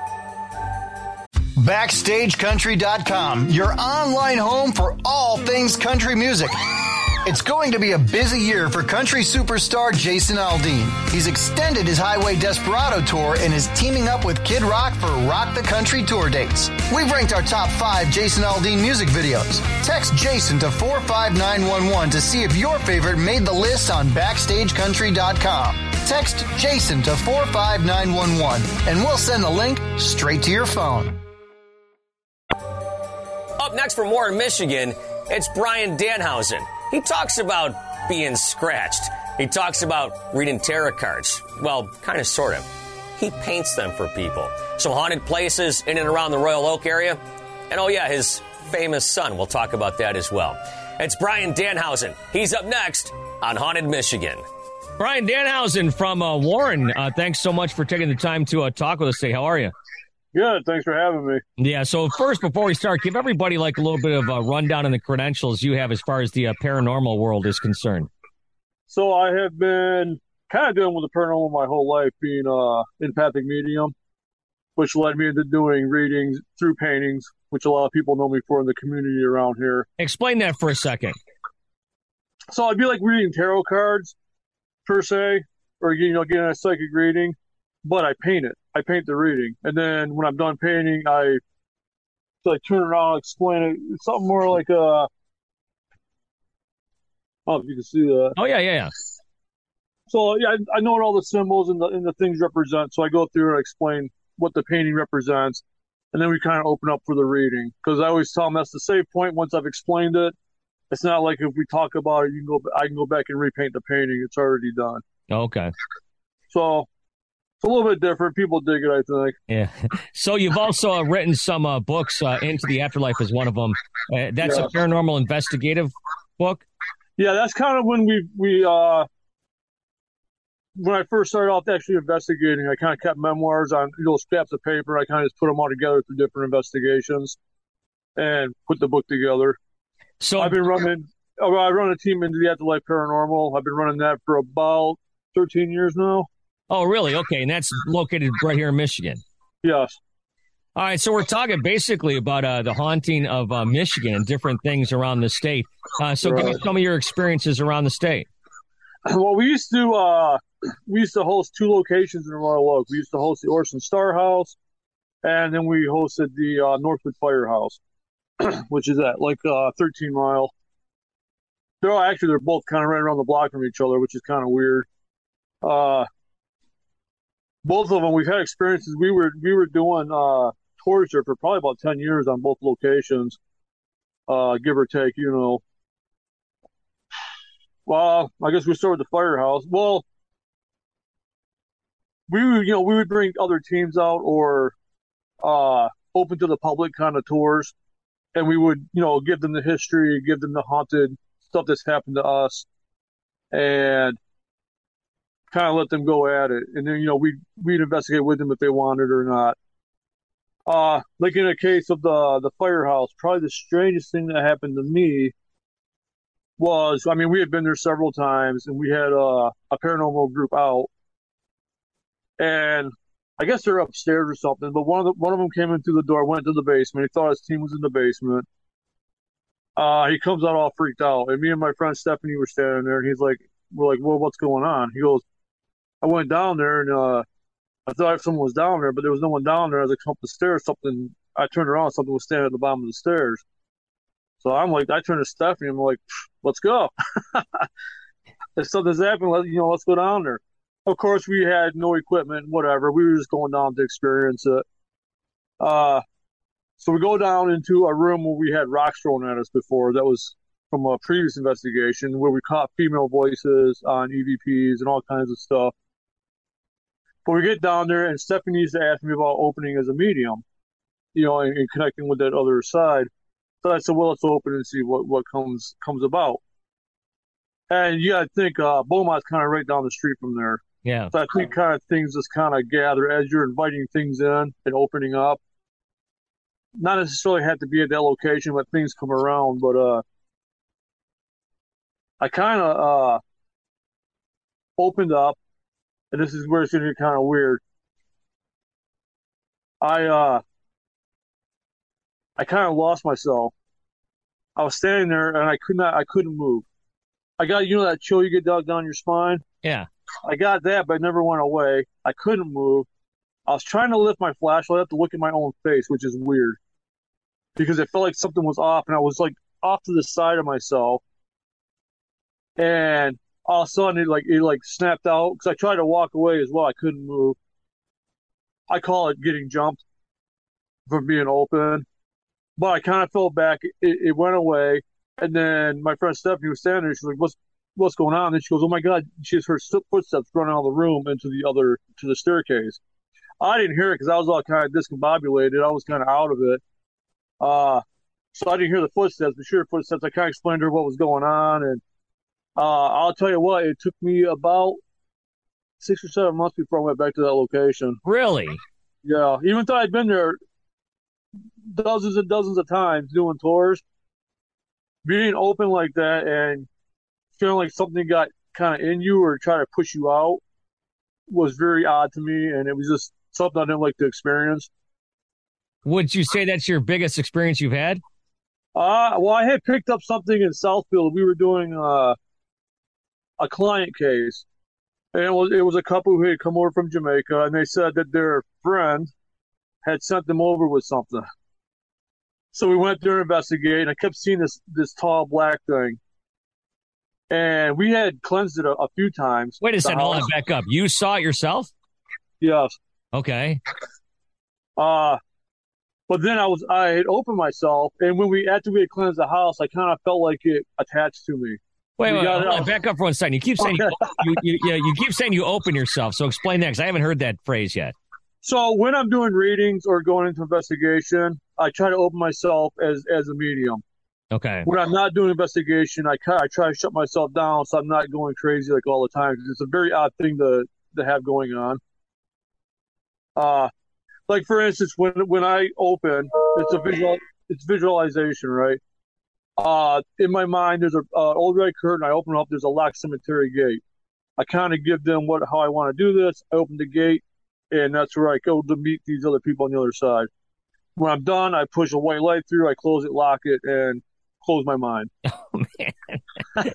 Backstage Country dot com, your online home for all things country music. It's going to be a busy year for country superstar Jason Aldean. He's extended his Highway Desperado tour and is teaming up with Kid Rock for Rock the Country tour dates. We've ranked our top five Jason Aldean music videos. Text Jason to four five nine one one to see if your favorite made the list on Backstage Country dot com. Text Jason to four five nine one one and we'll send the link straight to your phone. Up next for more in Michigan, it's Brian Danhausen. He talks about being scratched. He talks about reading tarot cards. Well, kind of, sort of. He paints them for people. Some haunted places in and around the Royal Oak area. And oh yeah, his famous son. We'll talk about that as well. It's Brian Danhausen. He's up next on Haunted Michigan. Brian Danhausen from uh, Warren, uh, thanks so much for taking the time to uh, talk with us today. How are you? Good. Thanks for having me. Yeah, so first, before we start, give everybody like a little bit of a rundown on the credentials you have as far as the uh, paranormal world is concerned. So I have been kind of dealing with the paranormal my whole life, being a empathic medium, which led me into doing readings through paintings, which a lot of people know me for in the community around here. Explain that for a second. So I'd be like reading tarot cards, per se, or you know, getting a psychic reading, but I paint it. I paint the reading, and then when I'm done painting, I like turn around and explain it. It's something more like a. I don't know if you can see that. Oh yeah, yeah, yeah. So yeah, I, I know what all the symbols and the and the things represent. So I go through and explain what the painting represents, and then we kind of open up for the reading. Because I always tell them that's the save point. Once I've explained it, it's not like if we talk about it, you can go. I can go back and repaint the painting. It's already done. Okay. So. It's a little bit different. People dig it, I think. Yeah. So you've also uh, written some uh, books. Uh, Into the Afterlife is one of them. Uh, that's Yeah. a paranormal investigative book. Yeah, that's kind of when we we uh when I first started off actually investigating. I kind of kept memoirs on little scraps of paper. I kind of just put them all together through different investigations and put the book together. So I've been running. Oh, I run a team into the Afterlife Paranormal. I've been running that for about thirteen years now. Oh, really? Okay, and that's located right here in Michigan. Yes. All right, so we're talking basically about uh, the haunting of uh, Michigan and different things around the state. Uh, so give me Right. some of your experiences around the state. Well, we used to uh, we used to host two locations in Royal Oak. We used to host the Orson Star House, and then we hosted the uh, Northwood Firehouse, which is at like uh, thirteen mile. They're all, actually they're both kind of right around the block from each other, which is kind of weird. Uh, both of them, we've had experiences. We were we were doing uh, tours there for probably about ten years on both locations, uh, give or take. You know. Well, I guess we started the firehouse. Well, we would, you know, we would bring other teams out or uh, open to the public kind of tours, and we would, you know, give them the history, give them the haunted stuff that's happened to us, and kind of let them go at it. And then, you know, we we'd investigate with them if they wanted or not. Uh, like in the case of the the firehouse, probably the strangest thing that happened to me was, I mean, we had been there several times, and we had uh, a paranormal group out, and I guess they're upstairs or something. But one of the, one of them came in through the door, went to the basement. He thought his team was in the basement. Uh, he comes out all freaked out, and me and my friend Stephanie were standing there, and he's like, "We're like, well, what's going on?" He goes, "I went down there, and uh, I thought someone was down there, but there was no one down there. As I come up the stairs, something. I turned around, something was standing at the bottom of the stairs." So I'm like, I turn to Stephanie, I'm like, "Let's go." If something's happened, let, you know, let's go down there. Of course, we had no equipment, whatever. We were just going down to experience it. Uh, so we go down into a room where we had rocks thrown at us before. That was from a previous investigation where we caught female voices on E V Ps and all kinds of stuff. But we get down there, and Stephanie used to ask me about opening as a medium, you know, and, and connecting with that other side. So I said, well, let's open and see what, what comes comes about. And you got to think, uh, Beaumont's kind of right down the street from there. Yeah. So I think kind of things just kind of gather as you're inviting things in and opening up. Not necessarily have to be at that location, but things come around. But uh, I kind of uh, opened up, and this is where it's going to get kind of weird. I uh, I kind of lost myself. I was standing there, and I could not, I couldn't move. I got, you know, that chill you get down, down your spine? Yeah. I got that, but it never went away. I couldn't move. I was trying to lift my flashlight up to look at my own face, which is weird because it felt like something was off, and I was like off to the side of myself. And all of a sudden, it like it like snapped out because I tried to walk away as well. I couldn't move. I call it getting jumped from being open, but I kind of fell back. It, it went away, and then my friend Stephanie was standing there. She's like, "What's what's going on?" And she goes, "Oh my God!" She has her footsteps running out of the room into the other to the staircase. I didn't hear it because I was all kind of discombobulated. I was kind of out of it. Uh, so I didn't hear the footsteps, but sure footsteps. I kind of explained to her what was going on. And uh, I'll tell you what, it took me about six or seven months before I went back to that location. Really? Yeah. Even though I'd been there dozens and dozens of times doing tours, being open like that and feeling like something got kind of in you or try to push you out was very odd to me. And it was just something I didn't like to experience. Would you say that's your biggest experience you've had? Uh, well, I had picked up something in Southfield. We were doing uh, a client case, and it was, it was a couple who had come over from Jamaica, and they said that their friend had sent them over with something. So we went there to investigate, and I kept seeing this, this tall black thing. And we had cleansed it a, a few times. Wait a second, hold on, back up. You saw it yourself? Yes. Okay. Uh, but then I was, I had opened myself, and when we, after we had cleansed the house, I kind of felt like it attached to me. Wait, we wait, hold on, back up for one second. You keep saying you, you, you, yeah, you keep saying you open yourself. So explain that, because I haven't heard that phrase yet. So when I'm doing readings or going into investigation, I try to open myself as, as a medium. Okay. When I'm not doing investigation, I, I try to shut myself down so I'm not going crazy like all the time. Because it's a very odd thing to, to have going on. Uh, like for instance, when when I open, it's a visual, it's visualization, right? Uh, in my mind, there's a uh, old red curtain. I open it up. There's a locked cemetery gate. I kind of give them what how I want to do this. I open the gate, and that's where I go to meet these other people on the other side. When I'm done, I push a white light through. I close it, lock it, and close my mind. Oh man.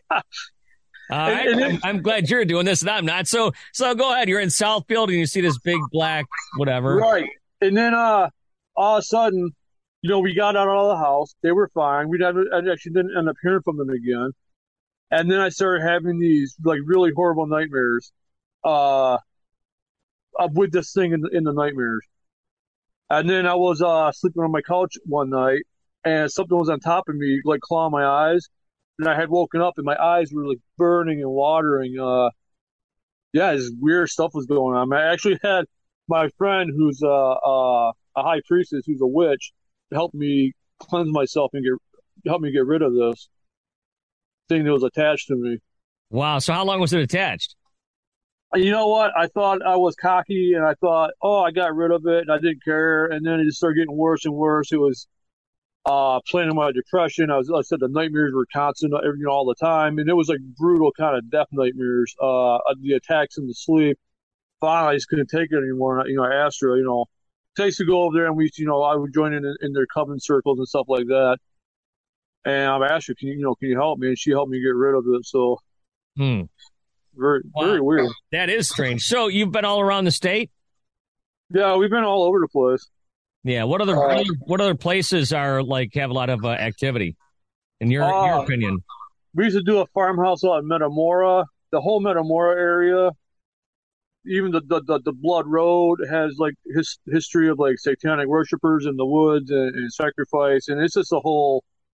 Uh, I, I'm, I'm glad you're doing this and I'm not. So, so go ahead. You're in Southfield and you see this big black whatever. Right. And then uh, all of a sudden, you know, we got out of the house. They were fine. We never, I actually didn't end up hearing from them again. And then I started having these like really horrible nightmares uh, with this thing in the, in the nightmares. And then I was uh, sleeping on my couch one night and something was on top of me, like clawing my eyes. And I had woken up and my eyes were like burning and watering. Uh, yeah, this weird stuff was going on. I actually had my friend who's uh, uh, a high priestess, who's a witch, help me cleanse myself and get help me get rid of this thing that was attached to me. Wow. So how long was it attached? You know what? I thought I was cocky and I thought, oh, I got rid of it and I didn't care. And then it just started getting worse and worse. It was Uh, playing in my depression. I was, I said the nightmares were constant, you know, all the time. And it was like brutal kind of death nightmares, uh, the attacks in the sleep. Finally, I just couldn't take it anymore. And, you know, I asked her, you know, takes to go over there and we, you know, I would join in, in their coven circles and stuff like that. And I asked her, can you, you know, can you help me? And she helped me get rid of it. So hmm. very, wow. very weird. That is strange. So you've been all around the state? Yeah, we've been all over the place. Yeah. What other uh, what other places are like have a lot of uh, activity? In your uh, your opinion, we used to do a farmhouse out in Metamora. The whole Metamora area, even the the, the, the Blood Road has like his history of like satanic worshipers in the woods and, and sacrifice, and it's just a whole.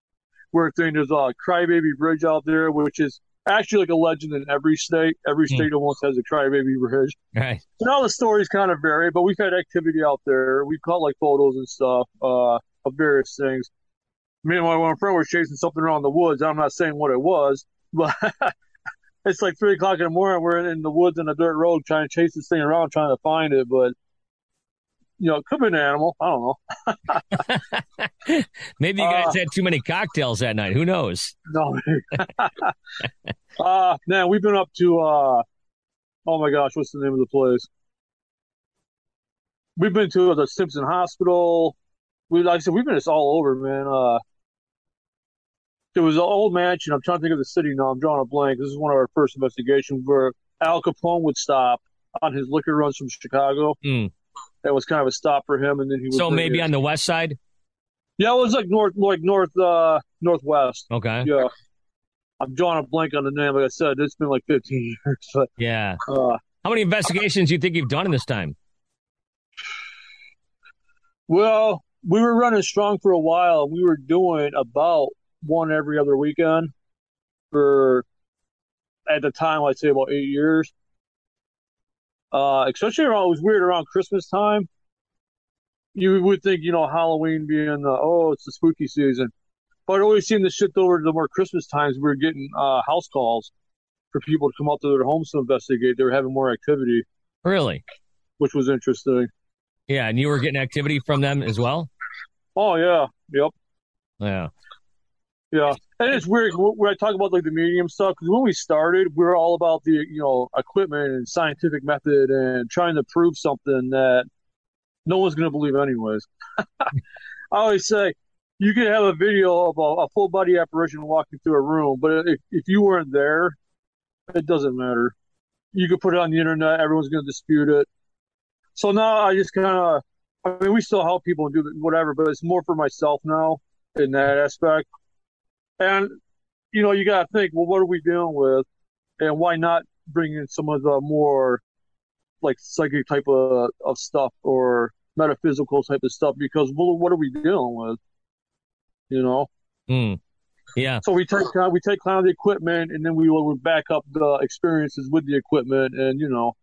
We're thinking there's a Crybaby Bridge out there, which is actually like a legend in every state. Every state mm. almost has a Crybaby Bridge. Right. And all the stories kind of vary, but we've had activity out there. We've caught like photos and stuff uh, of various things. Me and my one friend were chasing something around the woods. I'm not saying what it was, but it's like three o'clock in the morning. We're in the woods on a dirt road trying to chase this thing around, trying to find it. But, you know, it could be an animal. I don't know. Maybe you guys uh, had too many cocktails that night. Who knows? No. uh, man, we've been up to, uh, oh my gosh, what's the name of the place? We've been to the Simpson Hospital. We, like I said, we've been just all over, man. Uh, there was an old mansion. I'm trying to think of the city now. I'm drawing a blank. This is one of our first investigations where Al Capone would stop on his liquor runs from Chicago. Mm. That was kind of a stop for him, and then he would. So maybe on the west side. Yeah, it was like north, like north, uh, northwest. Okay. Yeah, I'm drawing a blank on the name. Like I said, it's been like fifteen years. But, yeah. Uh, How many investigations do you think you've done in this time? Well, we were running strong for a while. We were doing about one every other weekend for, at the time, I'd say about eight years. Uh, especially around, it was weird around Christmas time. You would think, you know, Halloween being, the, oh, it's the spooky season. But it always seemed to shift over to the more Christmas times. We were getting uh, house calls for people to come out to their homes to investigate. They were having more activity. Really? Which was interesting. Yeah, and you were getting activity from them as well? Oh, yeah. Yep. Yeah. Yeah. And it's weird when I talk about like the medium stuff, because when we started, we were all about the, you know, equipment and scientific method and trying to prove something that no one's going to believe anyways. I always say you can have a video of a, a full body apparition walking through a room, but if, if you weren't there, it doesn't matter. You could put it on the internet. Everyone's going to dispute it. So now I just kind of, I mean, we still help people and do whatever, but it's more for myself now in that aspect. And, you know, you got to think, well, what are we dealing with? And why not bring in some of the more, like, psychic type of, of stuff or metaphysical type of stuff? Because, well, what are we dealing with? You know? Mm. Yeah. So we take we take kind of the equipment, and then we will back up the experiences with the equipment, and, you know.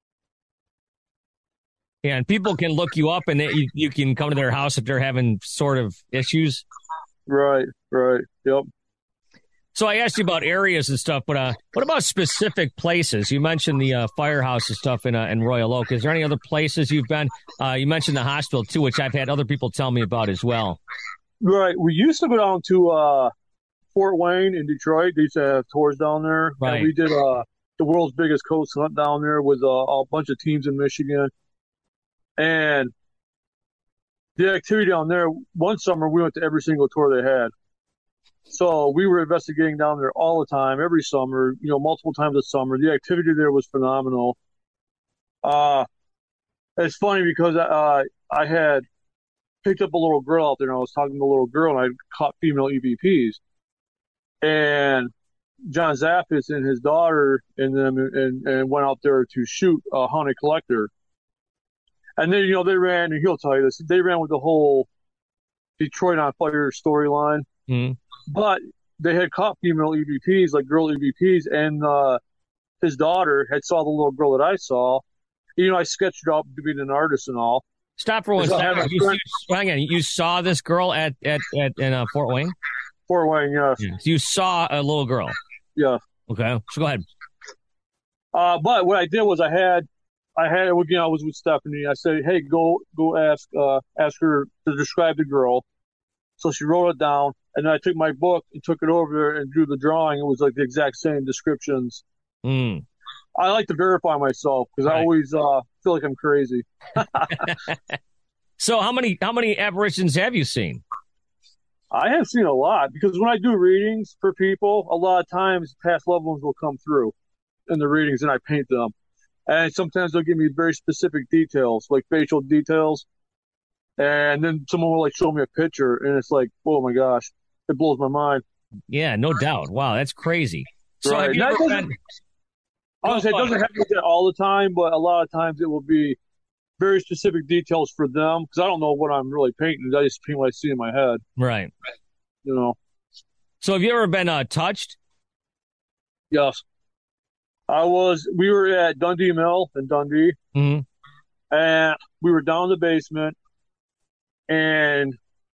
Yeah, and people can look you up, and they, you, you can come to their house if they're having sort of issues. Right, right, yep. So I asked you about areas and stuff, but uh, what about specific places? You mentioned the uh, firehouse and stuff in uh, in Royal Oak. Is there any other places you've been? Uh, you mentioned the hospital, too, which I've had other people tell me about as well. Right. We used to go down to uh, Fort Wayne in Detroit. They used to have tours down there. Right. And we did uh, the world's biggest coast hunt down there with uh, a bunch of teams in Michigan. And the activity down there, one summer we went to every single tour they had. So we were investigating down there all the time, every summer, you know, multiple times a summer. The activity there was phenomenal. Uh, it's funny because uh, I had picked up a little girl out there, and I was talking to a little girl, and I caught female E V Ps. And John Zaffis and his daughter and them and, and went out there to shoot a haunted collector. And then, you know, they ran, and he'll tell you this, they ran with the whole Detroit on Fire storyline. Mm-hmm. But they had caught female E V Ps, like girl E V Ps, and uh, his daughter had saw the little girl that I saw. You know, I sketched her up to be an artist and all. Stop for one second. You, you, hang on. You saw this girl at, at, at in uh, Fort Wayne? Fort Wayne, yes. Yeah. So you saw a little girl? Yeah. Okay. So go ahead. Uh, but what I did was I had, I had, again, I was with Stephanie. I said, hey, go go ask uh, ask her to describe the girl. So she wrote it down, and then I took my book and took it over there and drew the drawing. It was like the exact same descriptions. Mm. I like to verify myself because right. I always uh, feel like I'm crazy. So how many how many apparitions have you seen? I have seen a lot because when I do readings for people, a lot of times past loved ones will come through in the readings, and I paint them. And sometimes they'll give me very specific details, like facial details. And then someone will like show me a picture, and it's like, oh my gosh, it blows my mind. Yeah, no doubt. Wow, that's crazy. So right. have you ever been... Honestly, it doesn't happen like that all the time, but a lot of times it will be very specific details for them because I don't know what I'm really painting. I just paint what I see in my head. Right. You know. So have you ever been uh, touched? Yes. I was, we were at Dundee Mill in Dundee, Mm-hmm. and we were down in the basement, and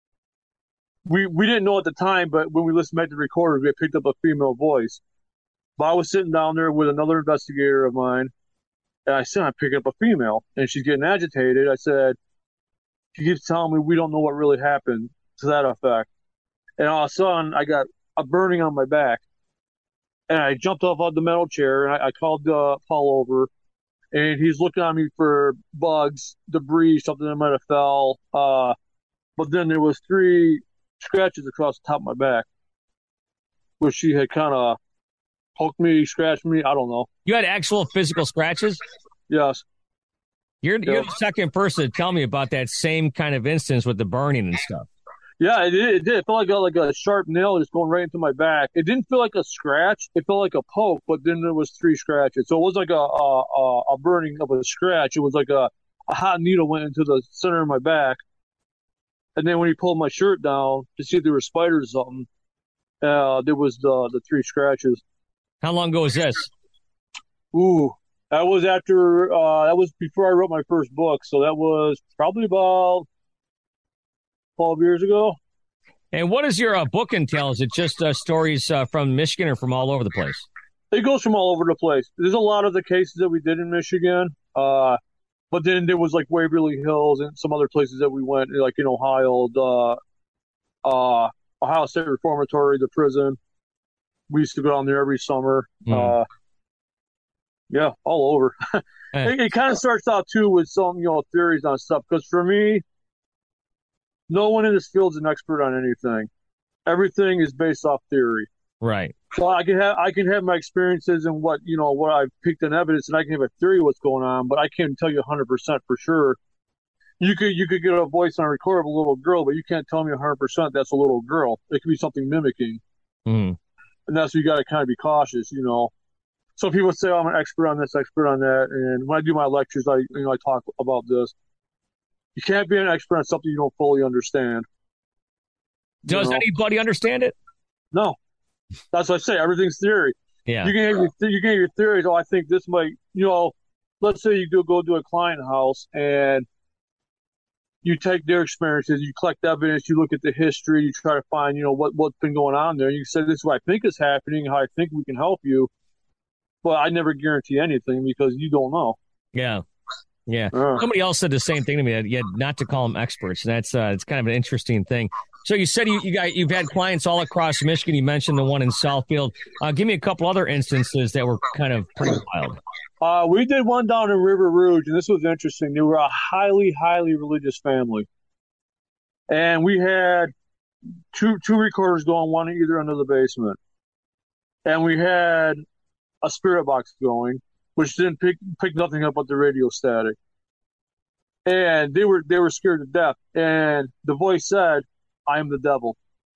we we didn't know at the time, but when we listened back to the recorders, we had picked up a female voice. But I was sitting down there with another investigator of mine, and I said, I picked up a female, and she's getting agitated. I said, she keeps telling me we don't know what really happened, to that effect. And all of a sudden, I got a burning on my back. And I jumped off of the metal chair, and I, I called uh, Paul over, and he's looking on me for bugs, debris, something that might have fell. Uh, but then there was three scratches across the top of my back, where she had kind of poked me, scratched me. I don't know. You had actual physical scratches? Yes. You're, Yeah. you're the second person to tell me about that same kind of instance with the burning and stuff. Yeah, it did. It did. It felt like a, like a sharp nail just going right into my back. It didn't feel like a scratch. It felt like a poke, but then there was three scratches. So it was like a a, a burning of a scratch. It was like a, a hot needle went into the center of my back. And then when he pulled my shirt down to see if there were spiders or something, uh, there was the the three scratches. How long ago was this? Ooh, that was after, uh, that was before I wrote my first book. So that was probably about twelve years ago. And what does your uh, book entail? Is it just uh, stories uh, from Michigan or from all over the place? It goes from all over the place. There's a lot of the cases that we did in Michigan. Uh, but then there was like Waverly Hills and some other places that we went, like in Ohio, the, uh, Ohio State Reformatory, the prison. We used to go down there every summer. Mm. Uh, yeah, all over. it it kind of starts out too with some, you know, theories on stuff. Because for me, no one in this field is an expert on anything. Everything is based off theory. Right. So I can have I can have my experiences and what you know what I've picked in evidence, and I can have a theory of what's going on, but I can't tell you one hundred percent for sure. You could you could get a voice on a recorder of a little girl, but you can't tell me one hundred percent that's a little girl. It could be something mimicking, Mm. and that's where you got to kind of be cautious, you know. So people say, oh, I'm an expert on this, expert on that, and when I do my lectures, I you know I talk about this. You can't be an expert on something you don't fully understand. Does you know? anybody understand it? No. That's what I say. Everything's theory. Yeah. You can have your, you can have your theories. Oh, I think this might, you know, let's say you do go to a client house and you take their experiences, you collect evidence, you look at the history, you try to find, you know, what, what's been going on there. You say, this is what I think is happening, how I think we can help you. But I never guarantee anything because you don't know. Yeah. Yeah. Uh. Somebody else said the same thing to me, that you had not to call them experts. That's uh, it's kind of an interesting thing. So you said you, you got you've had clients all across Michigan. You mentioned the one in Southfield. Uh, give me a couple other instances that were kind of pretty wild. Uh, we did one down in River Rouge, and this was interesting. They were a highly, highly religious family, and we had two two recorders going, one at either end of the basement, and we had a spirit box going, which didn't pick pick nothing up but the radio static. And they were they were scared to death. And the voice said, I am the devil.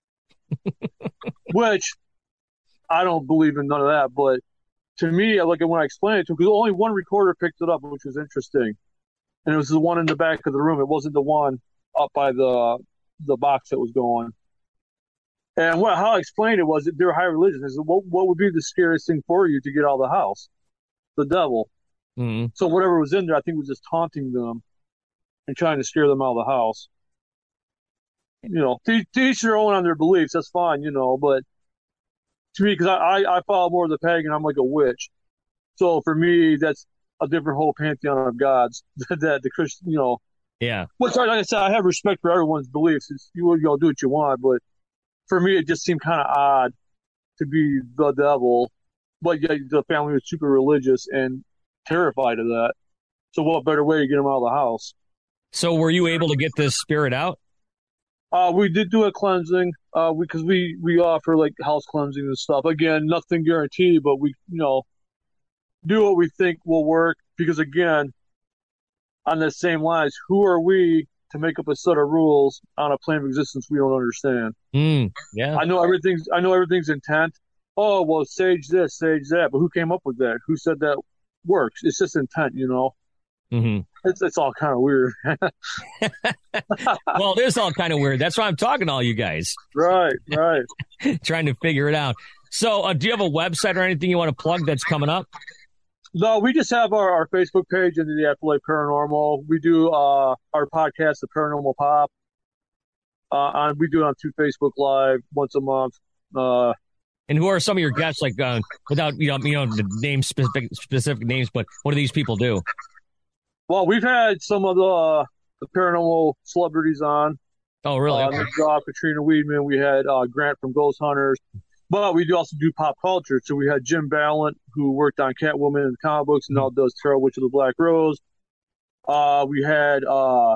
Which I don't believe in none of that, but to me, like when I explained it to them, because only one recorder picked it up, which was interesting. And it was the one in the back of the room. It wasn't the one up by the the box that was going. And what how I explained it was that they're high religious. I said, what what would be the scariest thing for you to get out of the house? The devil. Mm-hmm. So whatever was in there, I think was just taunting them and trying to scare them out of the house. You know, to, to each their own on their beliefs. That's fine, you know. But to me, because I, I I follow more of the pagan, I'm like a witch. So for me, that's a different whole pantheon of gods that the Christian, you know. Yeah. Which, like I said, I have respect for everyone's beliefs. It's, you you all do what you want, but for me, it just seemed kind of odd to be the devil. But yeah, the family was super religious and terrified of that. So what better way to get them out of the house? So were you able to get this spirit out? Uh, we did do a cleansing, uh, because we, we offer like house cleansing and stuff. Again, nothing guaranteed, but we, you know, do what we think will work. Because again, on the same lines, who are we to make up a set of rules on a plane of existence we don't understand? Mm, yeah. I know everything's, I know everything's intent. Oh, well, sage this, sage that. But who came up with that? Who said that works? It's just intent, you know? Mm-hmm. it's, it's all kind of weird. Well, it is all kind of weird. That's why I'm talking to all you guys. Right, right. Trying to figure it out. So uh, do you have a website or anything you want to plug that's coming up? No, we just have our, our Facebook page into the Afterlife Paranormal. We do uh, our podcast, The Paranormal Pop. Uh, on, we do it on two Facebook Live once a month. Uh, and who are some of your guests, like, uh, without, you know, you know, the name specific, specific names, but what do these people do? Well, we've had some of the, uh, the paranormal celebrities on. Oh, really? Uh, okay. uh, Katrina Weidman. We had uh, Grant from Ghost Hunters. But we do also do pop culture. So we had Jim Ballant, who worked on Catwoman in the comic books and now does Tarot Witch of the Black Rose. Uh, we had uh,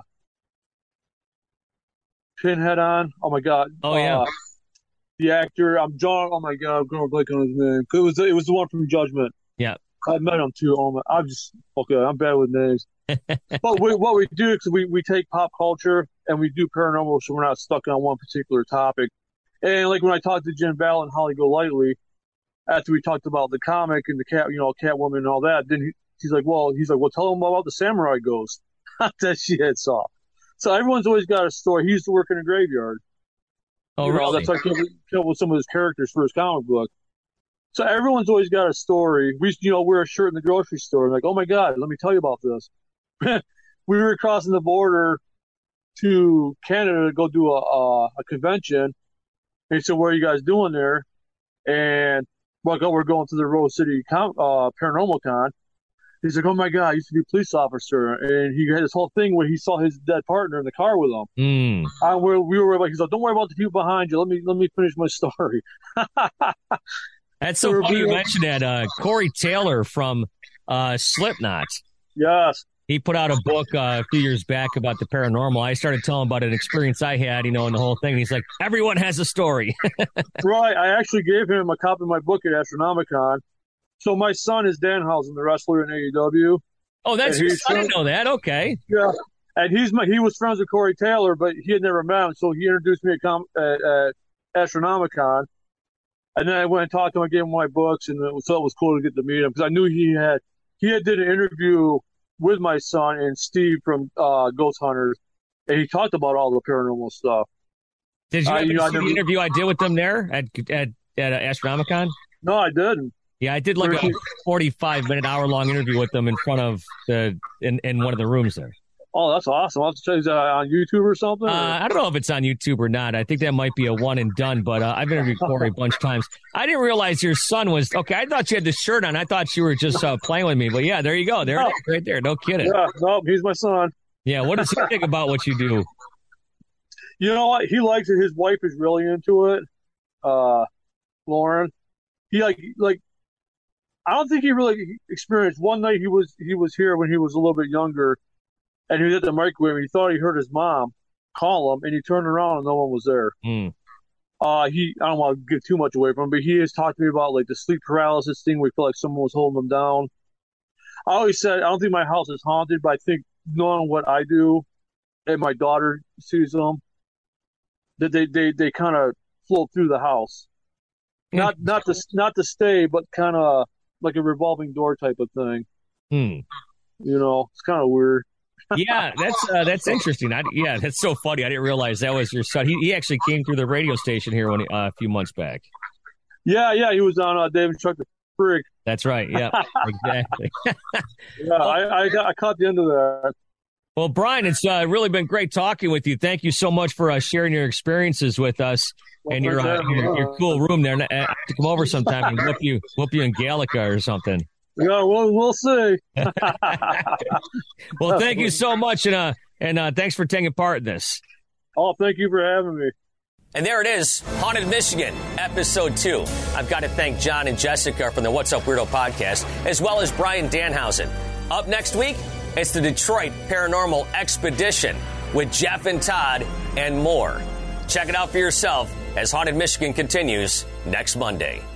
Pinhead on. Oh, my God. Oh, yeah. Uh, the actor. I'm John. Oh, my God. I'm going to blank on his name. It was, it was the one from Judgment. Yeah. I met him, too. Oh, my. I'm just, okay, I'm bad with names. But we, what we do is we, we take pop culture and we do paranormal so we're not stuck on one particular topic. And like when I talked to Jim Ball and Holly Golightly, after we talked about the comic and the cat, you know, Catwoman and all that, then he, he's like, well, he's like, well, tell him about the samurai ghost that she had saw. So everyone's always got a story. He used to work in a graveyard. Oh, you know, really? That's why I came up with some of his characters for his comic book. So everyone's always got a story. We used to, you know, wear a shirt in the grocery store. And like, oh my God, let me tell you about this. We were crossing the border to Canada to go do a, a, a convention. And he said, what are you guys doing there? And well, we're going to the Rose City Con, uh, Paranormal Con. He's like, oh my God, I used to be a police officer. And he had this whole thing where he saw his dead partner in the car with him. Mm. And we we were like, he's like, don't worry about the people behind you. Let me let me finish my story. That's so funny you mentioned that. Uh, Corey Taylor from uh, Slipknot. Yes. He put out a book uh, a few years back about the paranormal. I started telling him about an experience I had, you know, and the whole thing. And he's like, everyone has a story. Right. I actually gave him a copy of my book at Astronomicon. So my son is Danhausen, the wrestler in A E W. Oh, that's your son? I didn't know that. Okay. Yeah. And he's my, he was friends with Corey Taylor, but he had never met him. So he introduced me at, Com- at, at Astronomicon. And then I went and talked to him, I gave him my books, and it was, so it was cool to get to meet him because I knew he had, he had did an interview with my son and Steve from uh, Ghost Hunters, and he talked about all the paranormal stuff. Did you, uh, you know, see never, the interview I did with them there at at, at uh, Astronomicon? No, I didn't. Yeah, I did like a forty-five minute, hour long interview with them in front of the in, in one of the rooms there. Oh, that's awesome. I'll have to check that on YouTube or something. Or? Uh, I don't know if it's on YouTube or not. I think that might be a one and done, but uh, I've interviewed Corey a bunch of times. I didn't realize your son was, okay, I thought you had the shirt on. I thought you were just uh, playing with me, but yeah, there you go. There no. it is right there. No kidding. Yeah, no, he's my son. Yeah, what does he think about what you do? You know what? He likes it. His wife is really into it. Uh, Lauren. He like, like, I don't think he really experienced. One night he was, he was here when he was a little bit younger. And he was at the microwave, and he thought he heard his mom call him, and he turned around, and no one was there. Mm. Uh, he, I don't want to give too much away from him, but he has talked to me about, like, the sleep paralysis thing where he felt like someone was holding him down. I always said, I don't think my house is haunted, but I think knowing what I do, and my daughter sees them, that they, they, they kind of float through the house. Mm. Not not to, not to stay, but kind of like a revolving door type of thing. Mm. You know, it's kind of weird. Yeah, that's uh, that's interesting. I, yeah, that's so funny. I didn't realize that was your son. He he actually came through the radio station here when he, uh, a few months back. Yeah, yeah, he was on uh, David Chuck the Freak. That's right. Yeah, exactly. yeah, I I, got, I caught the end of that. Well, Brian, it's uh, really been great talking with you. Thank you so much for uh, sharing your experiences with us well, and your, uh, your your cool room there. I have to come over sometime and whoop you whoop you in Gallica or something. Yeah, well, we'll see. Well, thank you so much, and uh, and uh, thanks for taking part in this. Oh, thank you for having me. And there it is, Haunted Michigan, episode two. I've got to thank John and Jessica from the What's Up Weirdo podcast, as well as Brian Danhausen. Up next week, it's the Detroit Paranormal Expedition with Jeff and Todd and more. Check it out for yourself as Haunted Michigan continues next Monday.